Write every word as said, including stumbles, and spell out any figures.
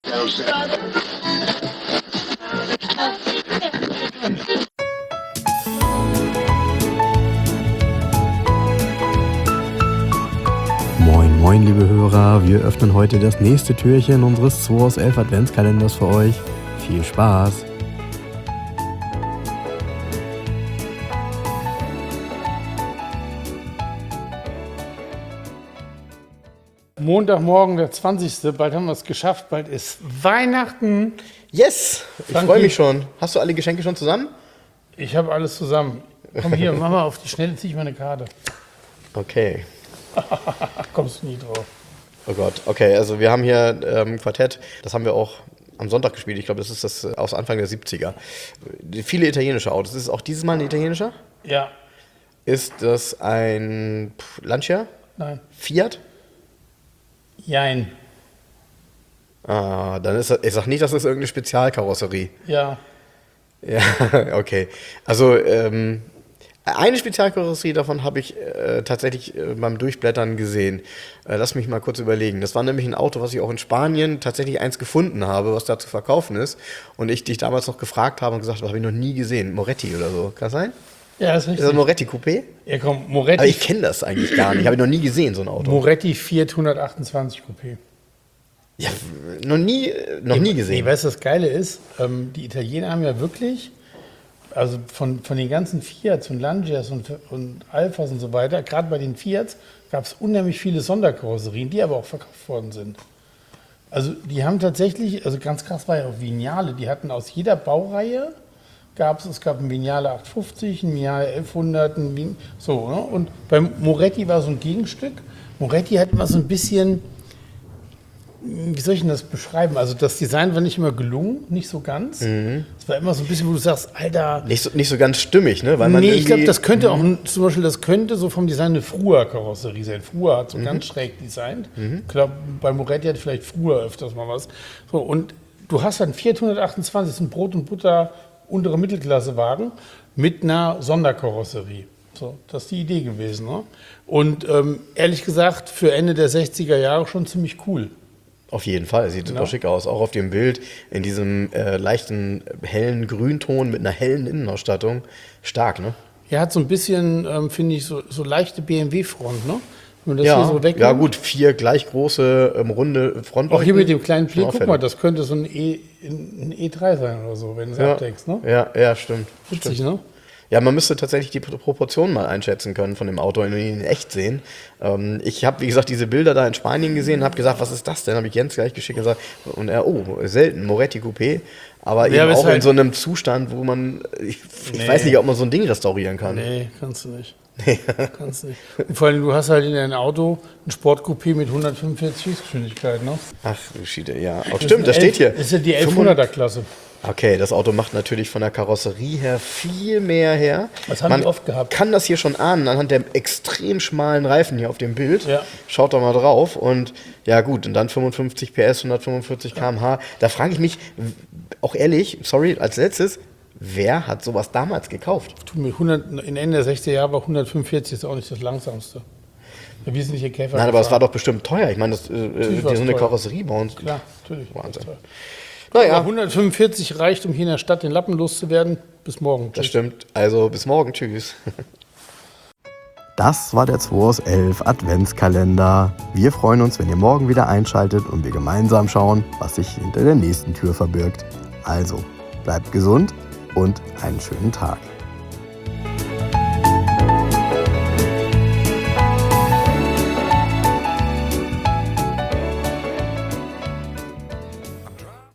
Moin, moin, liebe Hörer, wir öffnen heute das nächste Türchen unseres zwei aus elf Adventskalenders für euch. Viel Spaß! Montagmorgen, der zwanzigste Bald haben wir es geschafft, bald ist Weihnachten. Yes, ich freue mich schon. Hast du alle Geschenke schon zusammen? Ich habe alles zusammen. Komm hier, mach mal auf die Schnelle, zieh ich meine Karte. Okay. Kommst du nie drauf. Oh Gott, okay, also wir haben hier ähm, Quartett, das haben wir auch am Sonntag gespielt. Ich glaube, das ist das aus Anfang der siebziger. Viele italienische Autos. Ist es auch dieses Mal ein italienischer? Ja. Ist das ein pff, Lancia? Nein. Fiat? Jein. Ah, dann ist das, ich sag nicht, das ist irgendeine Spezialkarosserie. Ja. Ja, okay. Also, ähm, eine Spezialkarosserie davon habe ich äh, tatsächlich äh, beim Durchblättern gesehen. Äh, lass mich mal kurz überlegen. Das war nämlich ein Auto, was ich auch in Spanien tatsächlich eins gefunden habe, was da zu verkaufen ist. Und ich dich damals noch gefragt habe und gesagt habe, habe ich noch nie gesehen. Moretti oder so. Kann das sein? Ja, ist richtig. Ist das ein Moretti Coupé? Ja, komm, Moretti. Aber ich kenne das eigentlich gar nicht. Habe ich noch nie gesehen, so ein Auto. Moretti Fiat hundertachtundzwanzig Coupé. Ja, noch nie, noch nie gesehen. Nee, weißt du, das Geile ist, ähm, die Italiener haben ja wirklich, also von, von den ganzen Fiats und Lancias und, und Alphas und so weiter, gerade bei den Fiats gab es unheimlich viele Sonderkarosserien, die aber auch verkauft worden sind. Also die haben tatsächlich, also ganz krass war ja auch Vignale, die hatten aus jeder Baureihe, gab es, es gab ein Vignale achthundertfünfzig, ein Vignale elfhundert, ein Vin, so, ne? Und beim Moretti war so ein Gegenstück. Moretti hat immer so ein bisschen, wie soll ich denn das beschreiben? Also das Design war nicht immer gelungen, nicht so ganz. Mhm. Es war immer so ein bisschen, wo du sagst, Alter. Nicht so, nicht so ganz stimmig, ne? Weil man nee, ich glaube, das könnte mhm. auch, ein- zum Beispiel, das könnte so vom Design eine Frua-Karosserie sein. Frua hat so Mhm. ganz schräg designt. Ich glaube, bei Moretti hat vielleicht Frua öfters mal was. So, und du hast dann Fiat hundertachtundzwanzig, das ist ein Brot- und Butter untere Mittelklassewagen mit einer Sonderkarosserie. So, das ist die Idee gewesen. Ne? Und ähm, ehrlich gesagt, für Ende der sechziger Jahre schon ziemlich cool. Auf jeden Fall, sieht super Ja. schick aus. Auch auf dem Bild in diesem äh, leichten, hellen Grünton mit einer hellen Innenausstattung. Stark, ne? Er hat so ein bisschen, ähm, finde ich, so, so leichte B M W-Front, ne? Wenn man das Ja, hier so wegnimmt. ja gut, vier gleich große, ähm, runde Frontleuchten. Auch hier mit dem kleinen Blick, Schon guck mal, auffällig. das könnte so ein, e, ein E drei sein oder so, wenn du es ja. abdeckst, ne? Ja, ja, stimmt. Witzig, stimmt. ne? Ja, man müsste tatsächlich die Proportionen mal einschätzen können von dem Auto, wenn wir ihn in echt sehen. Ähm, ich habe, wie gesagt, diese Bilder da in Spanien gesehen und habe gesagt, was ist das denn? Habe ich Jens gleich geschickt und gesagt, und er, oh, selten, Moretti Coupé. Aber Ja, eben aber auch ist in halt- so einem Zustand, wo man, ich, ich Nee. weiß nicht, ob man so ein Ding restaurieren kann. Nee, kannst du nicht. kannst du nicht. Und vor allem, du hast halt in deinem Auto ein Sportcoupé mit hundertfünfundvierzig Höchstgeschwindigkeit, ne? Ach, du Schiede, ja. Auch stimmt, das steht hier. Das ist ja die elfhunderter-Klasse. Okay, das Auto macht natürlich von der Karosserie her viel mehr her. Das haben Man die oft gehabt. kann das hier schon ahnen, anhand der extrem schmalen Reifen hier auf dem Bild. Ja. Schaut doch mal drauf. Und ja gut, und dann fünfundfünfzig P S, hundertfünfundvierzig Kilometer pro Stunde. Da frage ich mich, w- auch ehrlich, sorry, als letztes, wer hat sowas damals gekauft? Du, mit hundert, in Ende der sechziger Jahre war hundertfünfundvierzig ist auch nicht das langsamste. Wir sind nicht hier Käfer. Nein, aber es gefahren. war doch bestimmt teuer. Ich meine, das, äh, Natürlich die, war's so eine teuer. Karosserie bauen. Klar, natürlich. Wahnsinn. Aber Naja, hundertfünfundvierzig reicht, um hier in der Stadt den Lappen loszuwerden. Bis morgen. das Tschüss. stimmt. Also bis morgen. Tschüss. Das war der zwei aus elf Adventskalender. Wir freuen uns, wenn ihr morgen wieder einschaltet und wir gemeinsam schauen, was sich hinter der nächsten Tür verbirgt. Also, bleibt gesund und einen schönen Tag.